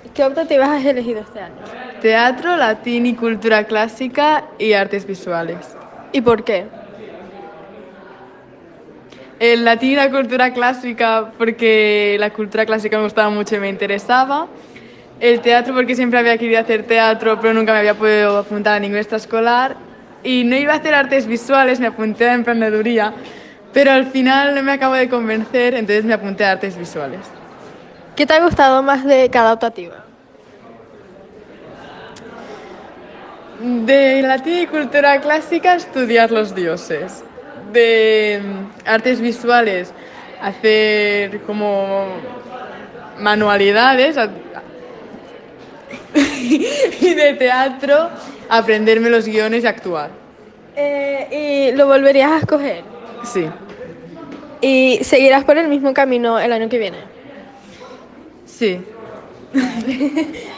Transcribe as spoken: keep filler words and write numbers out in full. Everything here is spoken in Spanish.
¿Qué optativas has elegido este año? Teatro, latín y cultura clásica y artes visuales. ¿Y por qué? El latín y la cultura clásica porque la cultura clásica me gustaba mucho y me interesaba. El teatro porque siempre había querido hacer teatro pero nunca me había podido apuntar a ningún extraescolar. Y no iba a hacer artes visuales, me apunté a emprendeduría, pero al final no me acabo de convencer, entonces me apunté a artes visuales. ¿Qué te ha gustado más de cada optativa? De latín y cultura clásica, estudiar los dioses. De mm, artes visuales, hacer como manualidades. a- Y de teatro, aprenderme los guiones y actuar. Eh, ¿y lo volverías a escoger? Sí, ¿Y seguirás por el mismo camino el año que viene? sí.